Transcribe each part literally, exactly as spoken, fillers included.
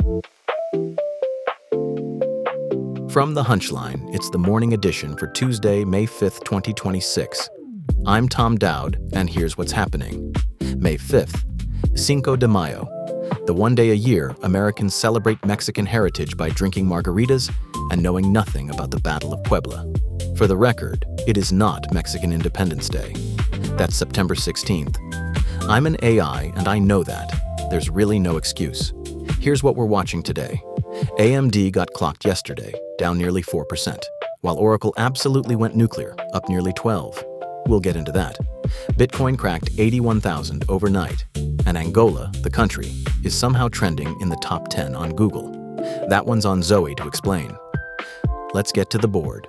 From The Hunchline, it's the morning edition for Tuesday, May fifth, twenty twenty-six. I'm Tom Dowd, and here's what's happening. May fifth, Cinco de Mayo. The one day a year Americans celebrate Mexican heritage by drinking margaritas and knowing nothing about the Battle of Puebla. For the record, it is not Mexican Independence Day. That's September sixteenth. I'm an A I, and I know that. There's really no excuse. Here's what we're watching today. A M D got clocked yesterday, down nearly four percent, while Oracle absolutely went nuclear, up nearly twelve. We'll get into that. Bitcoin cracked eighty-one thousand overnight, and Angola, the country, is somehow trending in the top ten on Google. That one's on Zoe to explain. Let's get to the board.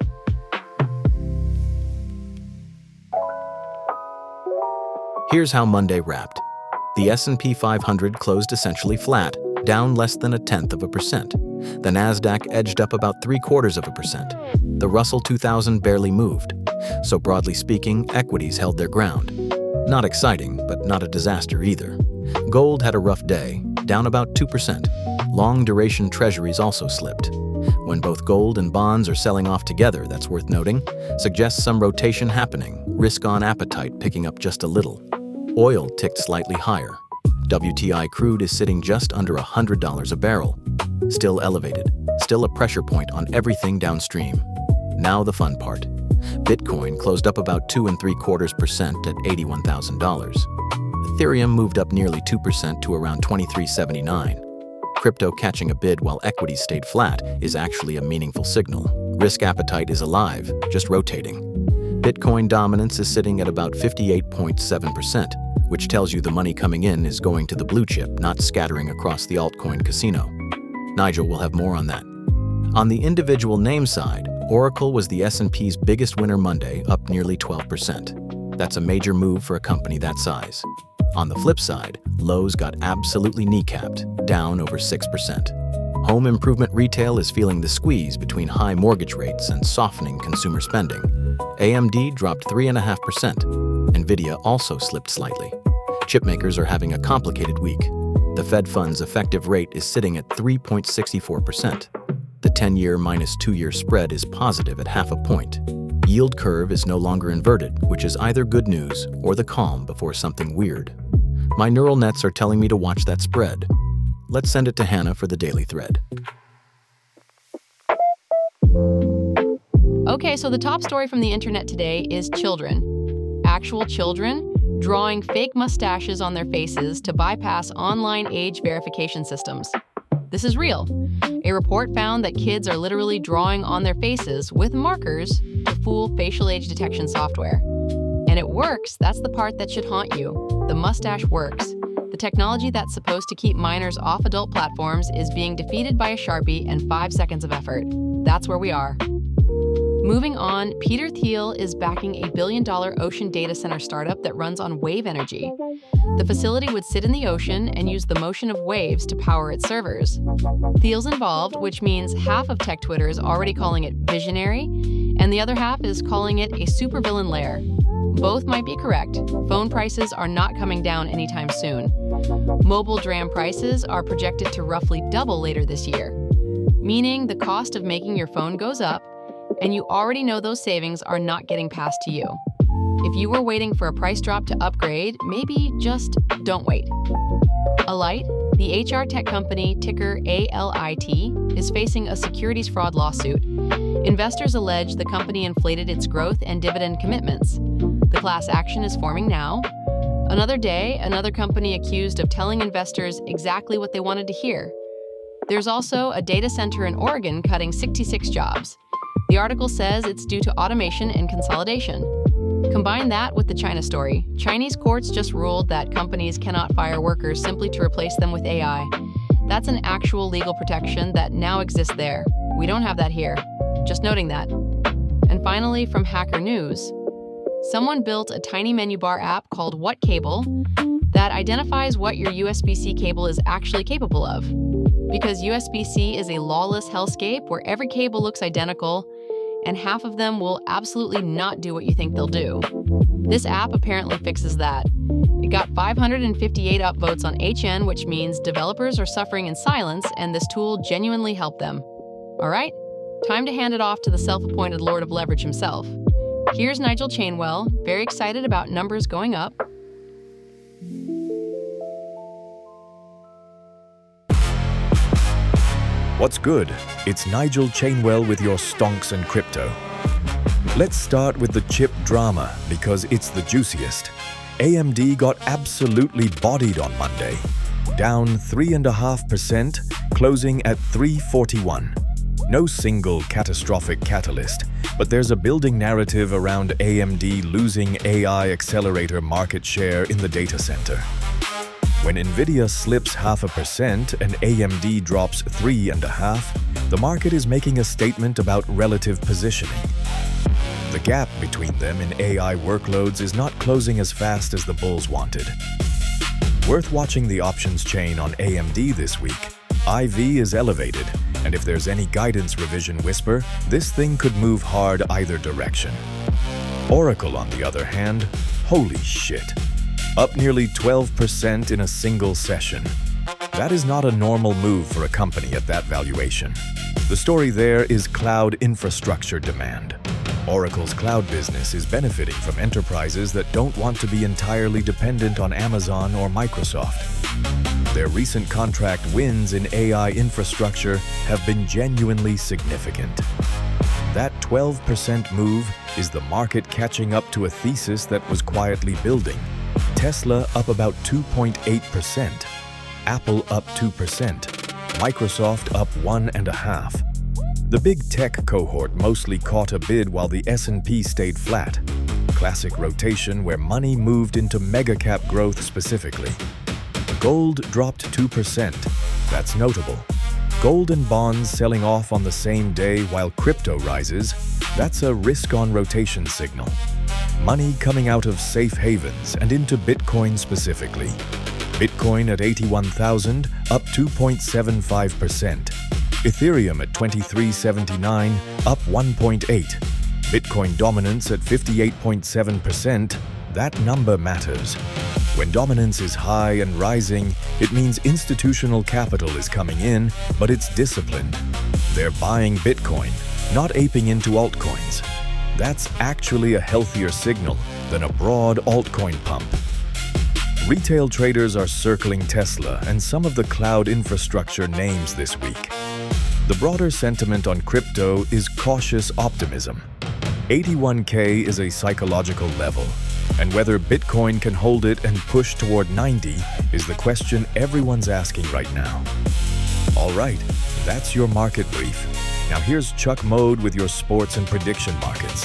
Here's how Monday wrapped. The S and P five hundred closed essentially flat, down less than a tenth of a percent. The Nasdaq edged up about three quarters of a percent. The Russell two thousand barely moved. So broadly speaking, equities held their ground. Not exciting, but not a disaster either. Gold had a rough day, down about two percent. Long-duration treasuries also slipped. When both gold and bonds are selling off together, that's worth noting, suggests some rotation happening, risk-on appetite picking up just a little. Oil ticked slightly higher. W T I crude is sitting just under one hundred dollars a barrel. Still elevated, still a pressure point on everything downstream. Now the fun part. Bitcoin closed up about two and three quarters percent at eighty-one thousand dollars. Ethereum moved up nearly two percent to around twenty-three seventy-nine. Crypto catching a bid while equities stayed flat is actually a meaningful signal. Risk appetite is alive, just rotating. Bitcoin dominance is sitting at about fifty-eight point seven percent, which tells you the money coming in is going to the blue chip, not scattering across the altcoin casino. Nigel will have more on that. On the individual name side, Oracle was the S and P's biggest winner Monday, up nearly twelve percent. That's a major move for a company that size. On the flip side, Lowe's got absolutely kneecapped, down over six percent. Home improvement retail is feeling the squeeze between high mortgage rates and softening consumer spending. A M D dropped three point five percent. Nvidia also slipped slightly. Chipmakers are having a complicated week. The Fed funds effective rate is sitting at three point six four percent. The ten-year minus two-year spread is positive at half a point. Yield curve is no longer inverted, which is either good news or the calm before something weird. My neural nets are telling me to watch that spread. Let's send it to Hannah for the Daily Thread. Okay, so the top story from the internet today is children. Actual children drawing fake mustaches on their faces to bypass online age verification systems. This is real. A report found that kids are literally drawing on their faces with markers to fool facial age detection software. And it works. That's the part that should haunt you. The mustache works. The technology that's supposed to keep minors off adult platforms is being defeated by a Sharpie and five seconds of effort. That's where we are. Moving on, Peter Thiel is backing a billion-dollar ocean data center startup that runs on wave energy. The facility would sit in the ocean and use the motion of waves to power its servers. Thiel's involved, which means half of tech Twitter is already calling it visionary, and the other half is calling it a supervillain lair. Both might be correct. Phone prices are not coming down anytime soon. Mobile DRAM prices are projected to roughly double later this year, meaning the cost of making your phone goes up, and you already know those savings are not getting passed to you. If you were waiting for a price drop to upgrade, maybe just don't wait. Alight, the H R tech company ticker A L I T, is facing a securities fraud lawsuit. Investors allege the company inflated its growth and dividend commitments. The class action is forming now. Another day, another company accused of telling investors exactly what they wanted to hear. There's also a data center in Oregon cutting sixty-six jobs. The article says it's due to automation and consolidation. Combine that with the China story. Chinese courts just ruled that companies cannot fire workers simply to replace them with A I. That's an actual legal protection that now exists there. We don't have that here. Just noting that. And finally, from Hacker News, someone built a tiny menu bar app called What Cable that identifies what your U S B C cable is actually capable of. Because U S B C is a lawless hellscape where every cable looks identical, and half of them will absolutely not do what you think they'll do. This app apparently fixes that. It got five hundred fifty-eight upvotes on H N, which means developers are suffering in silence, and this tool genuinely helped them. All right, time to hand it off to the self-appointed Lord of Leverage himself. Here's Nigel Chainwell, very excited about numbers going up. What's good? It's Nigel Chainwell with your stonks and crypto. Let's start with the chip drama because it's the juiciest. A M D got absolutely bodied on Monday, down three point five percent, closing at three forty-one. No single catastrophic catalyst, but there's a building narrative around A M D losing A I accelerator market share in the data center. When Nvidia slips half a percent and A M D drops three and a half, the market is making a statement about relative positioning. The gap between them in A I workloads is not closing as fast as the bulls wanted. Worth watching the options chain on A M D this week. I V is elevated, and if there's any guidance revision whisper, this thing could move hard either direction. Oracle, on the other hand, holy shit. Up nearly twelve percent in a single session. That is not a normal move for a company at that valuation. The story there is cloud infrastructure demand. Oracle's cloud business is benefiting from enterprises that don't want to be entirely dependent on Amazon or Microsoft. Their recent contract wins in A I infrastructure have been genuinely significant. That twelve percent move is the market catching up to a thesis that was quietly building. Tesla up about two point eight percent, Apple up two percent, Microsoft up one and a half. The big tech cohort mostly caught a bid while the S and P stayed flat. Classic rotation where money moved into mega-cap growth specifically. Gold dropped two percent. That's notable. Gold and bonds selling off on the same day while crypto rises, that's a risk-on rotation signal. Money coming out of safe havens and into Bitcoin specifically. Bitcoin at eighty-one thousand, up two point seven five percent. Ethereum at twenty-three seventy-nine, up one point eight. Bitcoin dominance at fifty-eight point seven percent. That number matters. When dominance is high and rising, it means institutional capital is coming in, but it's disciplined. They're buying Bitcoin, not aping into altcoins. That's actually a healthier signal than a broad altcoin pump. Retail traders are circling Tesla and some of the cloud infrastructure names this week. The broader sentiment on crypto is cautious optimism. eighty-one K is a psychological level, and whether Bitcoin can hold it and push toward ninety is the question everyone's asking right now. All right, that's your market brief. Now here's Chuck Mode with your sports and prediction markets.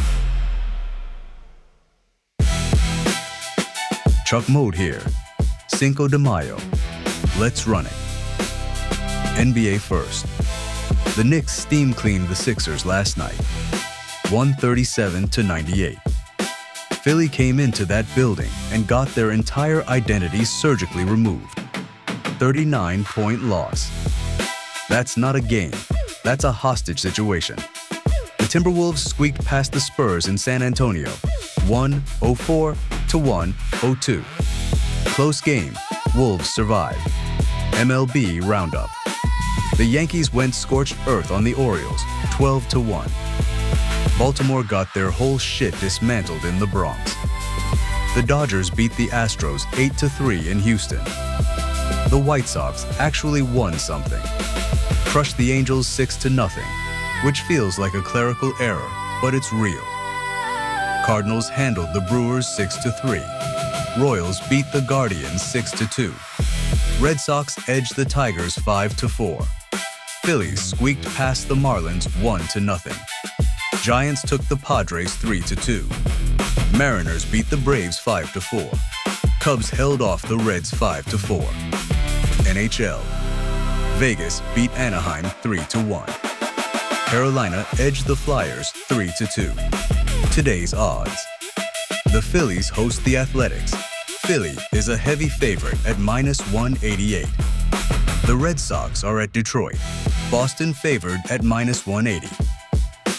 Chuck Mode here. Cinco de Mayo. Let's run it. N B A first. The Knicks steam cleaned the Sixers last night, one thirty-seven to ninety-eight. Philly came into that building and got their entire identity surgically removed. thirty-nine point loss. That's not a game. That's a hostage situation. The Timberwolves squeaked past the Spurs in San Antonio, one oh four to one oh two. Close game. Wolves survive. M L B Roundup. The Yankees went scorched earth on the Orioles, twelve to one. Baltimore got their whole shit dismantled in the Bronx. The Dodgers beat the Astros eight to three in Houston. The White Sox actually won something. Crushed the Angels six to nothing, which feels like a clerical error, but it's real. Cardinals handled the Brewers six to three. Royals beat the Guardians six to two. Red Sox edged the Tigers five to four. Phillies squeaked past the Marlins one to nothing. Giants took the Padres three to two. Mariners beat the Braves five to four. Cubs held off the Reds five to four. N H L. Vegas beat Anaheim three to one. Carolina edged the Flyers three to two. Today's odds. The Phillies host the Athletics. Philly is a heavy favorite at minus one eighty-eight. The Red Sox are at Detroit. Boston favored at minus one eighty.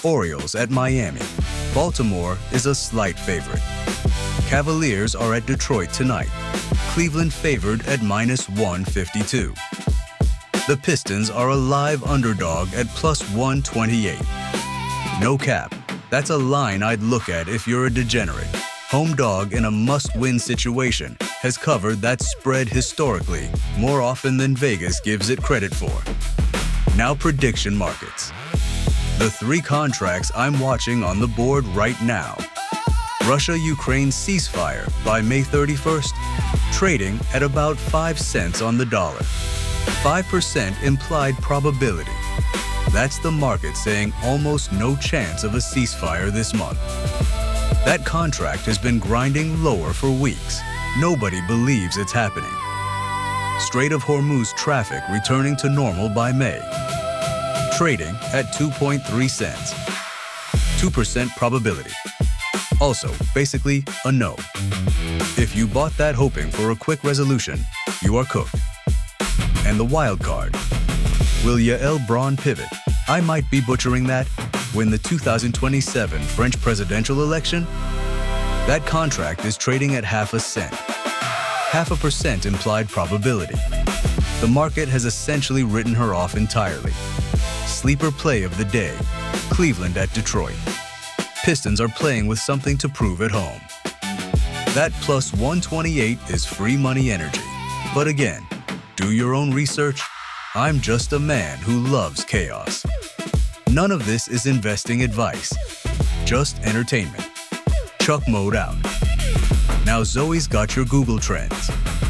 Orioles at Miami. Baltimore is a slight favorite. Cavaliers are at Detroit tonight. Cleveland favored at minus one fifty-two. The Pistons are a live underdog at plus one twenty-eight. No cap, that's a line I'd look at if you're a degenerate. Home dog in a must-win situation has covered that spread historically more often than Vegas gives it credit for. Now prediction markets. The three contracts I'm watching on the board right now. Russia-Ukraine ceasefire by May thirty-first, trading at about five cents on the dollar. five percent implied probability. That's the market saying almost no chance of a ceasefire this month. That contract has been grinding lower for weeks. Nobody believes it's happening. Strait of Hormuz traffic returning to normal by May. Trading at two point three cents. two percent probability. Also, basically, a no. If you bought that hoping for a quick resolution, you are cooked. And the wild card. Will Yael Braun pivot? I might be butchering that. Win the two thousand twenty-seven French presidential election? That contract is trading at half a cent. Half a percent implied probability. The market has essentially written her off entirely. Sleeper play of the day, Cleveland at Detroit. Pistons are playing with something to prove at home. That plus one twenty-eight is free money energy. But again, do your own research. I'm just a man who loves chaos. None of this is investing advice, just entertainment. Chuck mode out. Now Zoe's got your Google Trends.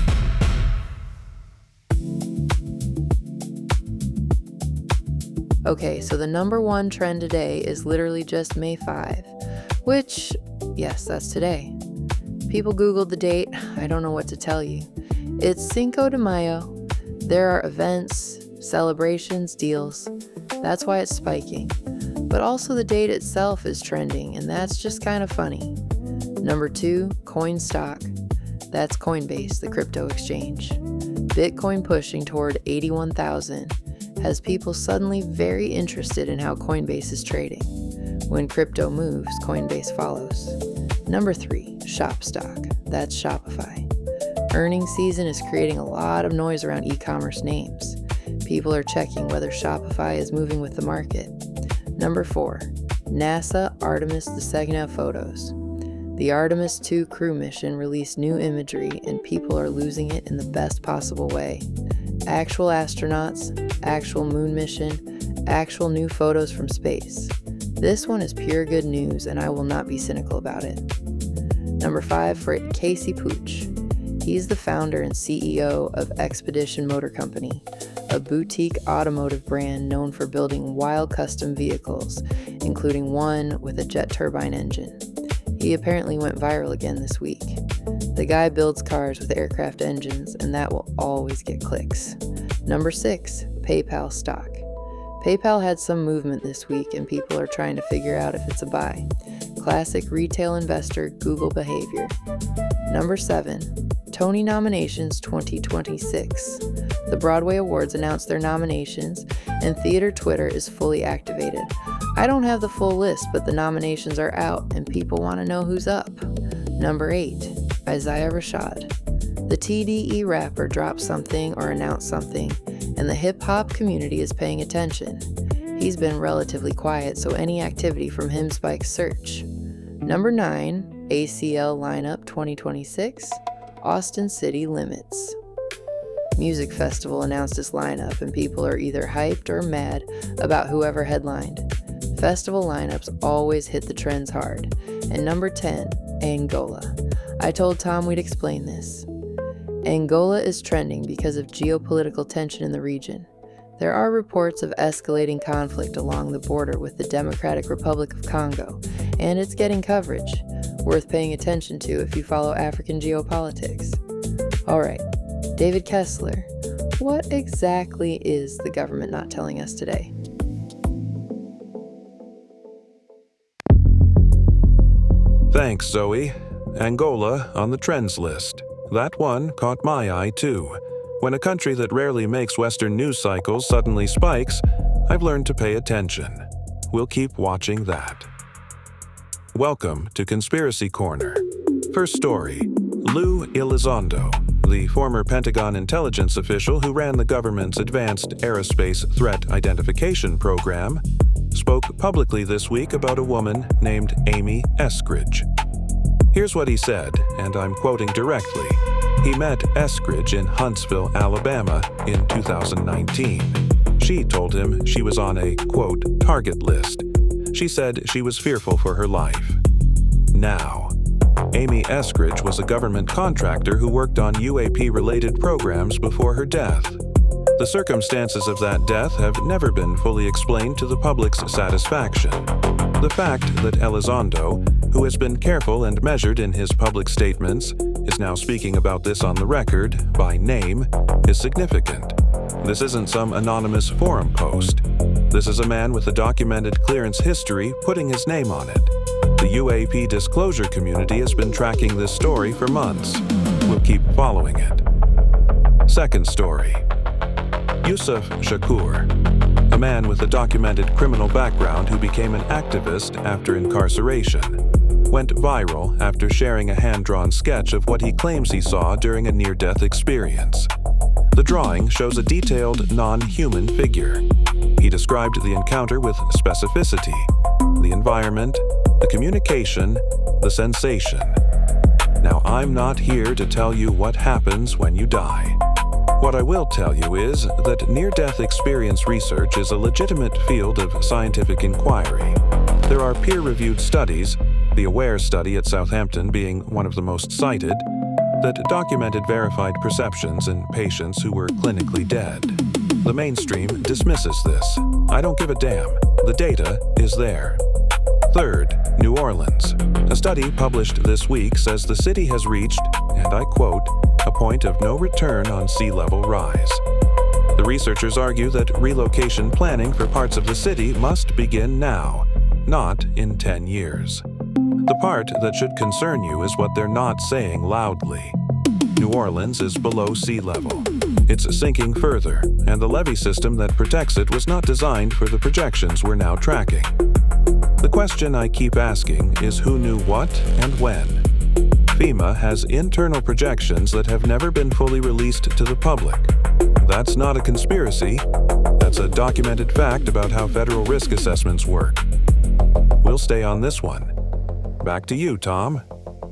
Okay, so the number one trend today is literally just May fifth, which, yes, that's today. People Googled the date. I don't know what to tell you. It's Cinco de Mayo. There are events, celebrations, deals. That's why it's spiking. But also the date itself is trending, and that's just kind of funny. Number two, Coinstock. That's Coinbase, the crypto exchange. Bitcoin pushing toward eighty-one thousand has people suddenly very interested in how Coinbase is trading. When crypto moves, Coinbase follows. Number three, Shopstock. That's Shopify. Earnings season is creating a lot of noise around e-commerce names. People are checking whether Shopify is moving with the market. Number four, NASA Artemis the Segna photos. The Artemis two crew mission released new imagery and people are losing it in the best possible way. Actual astronauts, actual moon mission, actual new photos from space. This one is pure good news and I will not be cynical about it. Number five for Casey Pooch. He's the founder and C E O of Expedition Motor Company, a boutique automotive brand known for building wild custom vehicles, including one with a jet turbine engine. He apparently went viral again this week. The guy builds cars with aircraft engines, and that will always get clicks. Number six, PayPal stock. PayPal had some movement this week, and people are trying to figure out if it's a buy. Classic retail investor Google behavior. Number seven, Tony nominations twenty twenty-six. The Broadway Awards announced their nominations, and theater Twitter is fully activated. I don't have the full list, but the nominations are out, and people want to know who's up. Number eight, Isaiah Rashad. The T D E rapper dropped something or announced something, and the hip-hop community is paying attention. He's been relatively quiet, so any activity from him spikes search. Number nine, A C L lineup twenty twenty-six, Austin City Limits. Music Festival announced its lineup, and people are either hyped or mad about whoever headlined. Festival lineups always hit the trends hard. And number ten, Angola. I told Tom we'd explain this. Angola is trending because of geopolitical tension in the region. There are reports of escalating conflict along the border with the Democratic Republic of Congo, and it's getting coverage, worth paying attention to if you follow African geopolitics. Alright, David Kessler, what exactly is the government not telling us today? Thanks, Zoe. Angola on the trends list. That one caught my eye too. When a country that rarely makes Western news cycles suddenly spikes, I've learned to pay attention. we'll keep watching that. Welcome to Conspiracy Corner. First story. Lou Elizondo, the former Pentagon intelligence official who ran the government's Advanced Aerospace Threat Identification Program, spoke publicly this week about a woman named Amy Eskridge. Here's what he said, and I'm quoting directly. He met Eskridge in Huntsville, Alabama in two thousand nineteen. She told him she was on a, quote, target list. She said she was fearful for her life. Now, Amy Eskridge was a government contractor who worked on U A P-related programs before her death. The circumstances of that death have never been fully explained to the public's satisfaction. The fact that Elizondo, who has been careful and measured in his public statements, is now speaking about this on the record, by name, is significant. This isn't some anonymous forum post. This is a man with a documented clearance history putting his name on it. The U A P disclosure community has been tracking this story for months. We'll keep following it. Second story. Yusuf Shakur, a man with a documented criminal background who became an activist after incarceration, went viral after sharing a hand-drawn sketch of what he claims he saw during a near-death experience. The drawing shows a detailed, non-human figure. He described the encounter with specificity, the environment, the communication, the sensation. Now, I'm not here to tell you what happens when you die. What I will tell you is that near-death experience research is a legitimate field of scientific inquiry. There are peer-reviewed studies, the AWARE study at Southampton being one of the most cited, that documented verified perceptions in patients who were clinically dead. The mainstream dismisses this. I don't give a damn. The data is there. Third, New Orleans. A study published this week says the city has reached, and I quote, a point of no return on sea level rise. The researchers argue that relocation planning for parts of the city must begin now, not in ten years. The part that should concern you is what they're not saying loudly. New Orleans is below sea level. It's sinking further, and the levee system that protects it was not designed for the projections we're now tracking. The question I keep asking is who knew what and when? FEMA has internal projections that have never been fully released to the public. That's not a conspiracy. That's a documented fact about how federal risk assessments work. We'll stay on this one. Back to you, Tom.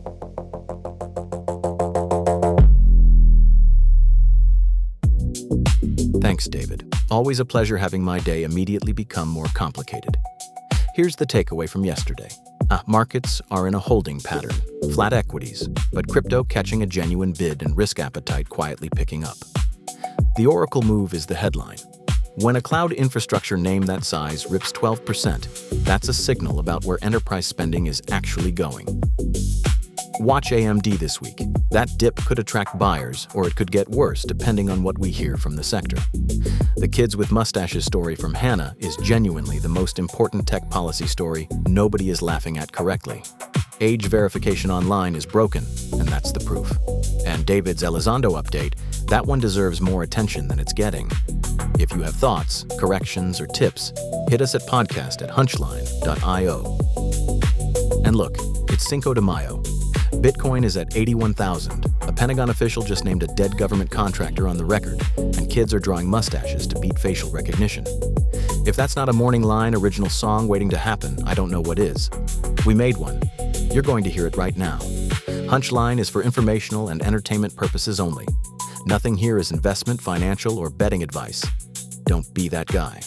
Thanks, David. Always a pleasure having my day immediately become more complicated. Here's the takeaway from yesterday. Ah, markets are in a holding pattern, flat equities, but crypto catching a genuine bid and risk appetite quietly picking up. The Oracle move is the headline. When a cloud infrastructure name that size rips twelve percent, that's a signal about where enterprise spending is actually going. Watch A M D this week. That dip could attract buyers, or it could get worse depending on what we hear from the sector. The kids with mustaches story from Hannah is genuinely the most important tech policy story nobody is laughing at correctly. Age verification online is broken, and that's the proof. And David's Elizondo update, that one deserves more attention than it's getting. If you have thoughts, corrections, or tips, hit us at podcast at hunchline dot io. And look, it's Cinco de Mayo. Bitcoin is at eighty-one thousand. A Pentagon official just named a dead government contractor on the record, and kids are drawing mustaches to beat facial recognition. If that's not a morning line original song waiting to happen, I don't know what is. We made one. You're going to hear it right now. Hunchline is for informational and entertainment purposes only. Nothing here is investment, financial, or betting advice. Don't be that guy.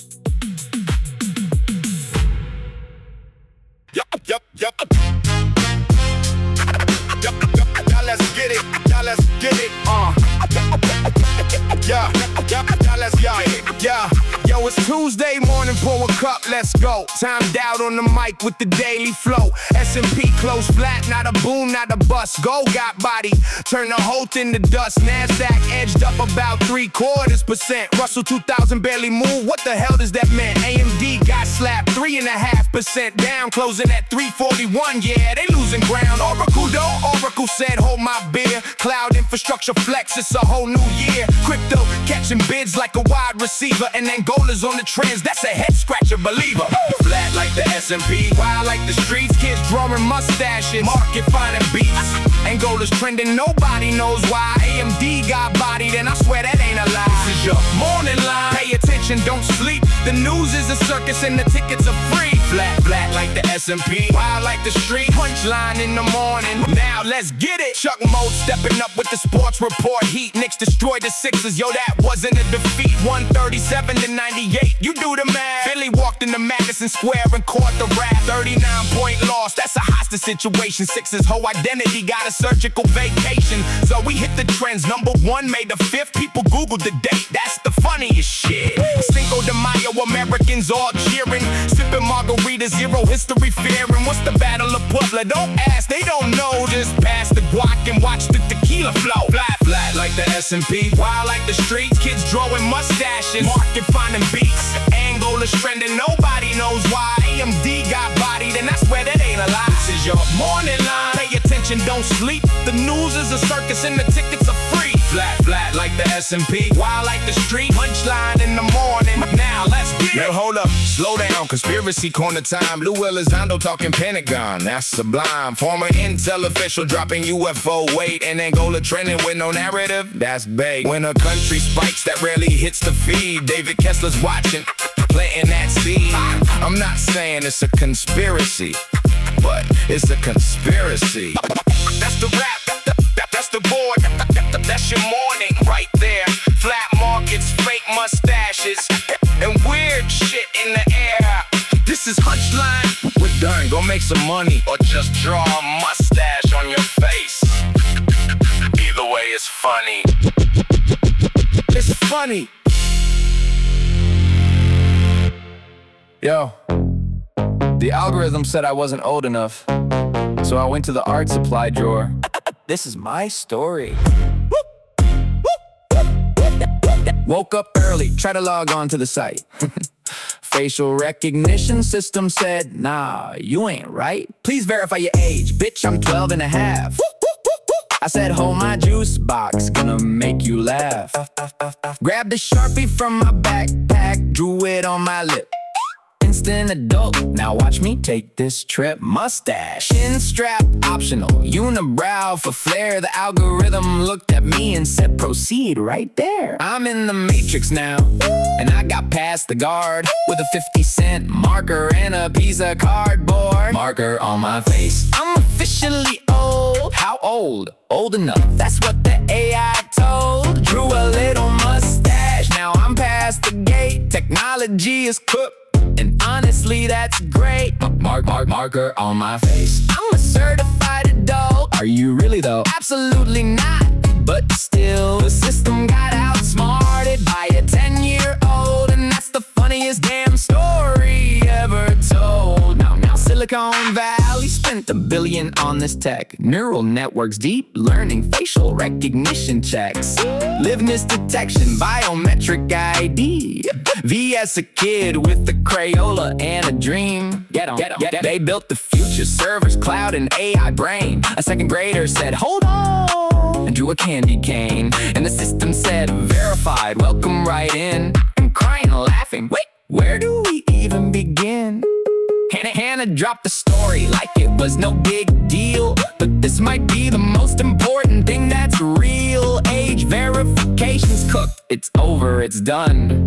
Yup, yup, yup. Y'all let's get it, y'all let's get it, uh. Yeah, yeah, y'all let's get it, yeah. Yo, it's Tuesday morning, pour a cup, let's go. Timed out on the mic with the daily flow. S and P close flat, not a boom, not a bust. Gold got body, turn the whole thing to dust. NASDAQ edged up about three quarters percent. Russell two thousand barely moved, what the hell does that mean? A M D got slapped three and a half percent down, closing at three forty-one, yeah, they losing ground. Oracle though, Oracle said hold my beer. Cloud infrastructure flex, it's a whole new year. Crypto catching bids like a wide receiver, and Angola's on the trends, that's a head scratcher, believer. flat like the S and P. Wild like the streets, kids drawing mustaches. Market finding beats. Angola's trending, nobody knows why. A M D got bodied, and I swear that ain't a lie. This is your morning line. Pay attention, don't sleep. The news is a circus and the tickets are free. Flat, flat like the S and P. Wild like the street. Punchline in the morning. Now let's get it. Chuck Mode stepping up with the sports report. Heat, Knicks destroyed the Sixers. Yo, that wasn't a defeat. one thirty-seven to ninety-eight. You do the math. Philly walked into Madison Square and caught the wrath. thirty-nine point loss. That's a hostage situation. Sixers' whole identity got a surgical vacation. So we hit the trends. Number one, May the fifth. People Googled the date. That's the funniest shit. Cinco de Mayo, Americans all cheering. Sipping margarita, zero history fearing. What's the Battle of Puebla? Don't ask, they don't know. Just pass the guac and watch the tequila flow. Flat, flat like the S and P. Wild like the streets, kids drawing mustaches. Market finding beats. Angola's trending, nobody knows why. A M D got bodied, and I swear that ain't a lie. This is your morning line. Pay attention, don't sleep. The news is a circus and the tickets are free. Flat, flat like the S and P. Wild like the street. Punchline in the morning. Now let's get it. Now hold up, slow down. Conspiracy corner time. Lou Elizondo talking Pentagon. That's sublime. Former intel official dropping U F O weight. And Angola trending with no narrative. That's bait. When a country spikes, that rarely hits the feed. David Kessler's watching, planting that seed. I'm not saying it's a conspiracy, but it's a conspiracy. That's the rap. That's the board. That's your morning right there. Flat markets, fake mustaches, and weird shit in the air. This is Hunchline. We're done. Go make some money or just draw a mustache on your face. Either way, it's funny. It's funny. Yo, the algorithm said I wasn't old enough, so I went to the art supply drawer. This is my story. Woke up early, tried to log on to the site. Facial recognition system said, nah, you ain't right. Please verify your age, bitch, I'm twelve and a half. I said, hold my juice box, gonna make you laugh. Grabbed a Sharpie from my backpack, drew it on my lip. Instant adult, now watch me take this trip. Mustache, chin strap optional, unibrow for flair. The algorithm looked at me and said proceed right there. I'm in the matrix now, and I got past the guard with a fifty cent marker and a piece of cardboard. Marker on my face, I'm officially old. How old? Old enough, that's what the A I told. Drew a little mustache, now I'm past the gate. Technology is cooked, and honestly, that's great. Mark, mark, marker on my face. I'm a certified adult. Are you really though? Absolutely not. But still, the system got outsmarted by a ten-year-old, and that's the funniest damn story ever told. Now, now, Silicon Valley spent a billion on this tech. Neural networks, deep learning, facial recognition checks, liveness detection, biometric I D. V S a kid with a Crayola and a dream. Get on, get on, get on. They built the future, servers, cloud, and A I brain. A second grader said, hold on, and drew a candy cane. And the system said, verified, welcome right in. And crying and laughing, wait, where do we even begin? Hannah, Hannah dropped the story like it was no big deal. But this might be the most important thing that's real. Age verification's cooked, it's over, it's done.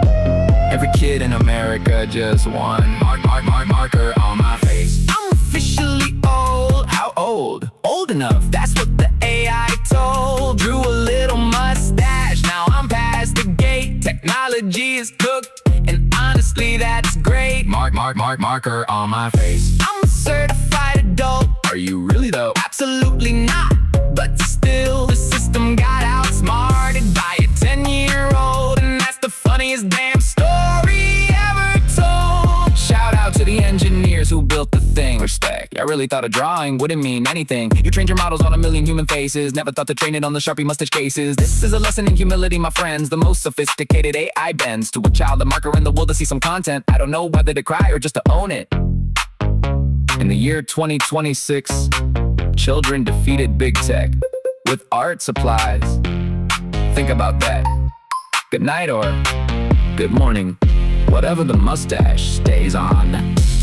Every kid in America just won. Mark, mark, mark, marker on my face. I'm officially old. How old? Old enough, that's what the A I told. Drew a little mustache, now I'm past the gate. Technology is cooked, and honestly, that's great. Mark, mark, mark, marker on my face. I'm a certified adult. Are you really though? Absolutely not. But still, the system got outsmarted by a ten-year-old, and that's the funniest damn story ever told. Shout out to the engineers who built the thing. Respect. I really thought a drawing wouldn't mean anything. You trained your models on a million human faces, never thought to train it on the Sharpie mustache cases. This is a lesson in humility, my friends. The most sophisticated A I bends to a child, a marker in the world to see some content. I don't know whether to cry or just to own it. In the year twenty twenty-six, children defeated big tech with art supplies. Think about that. Good night or good morning. Whatever the mustache stays on.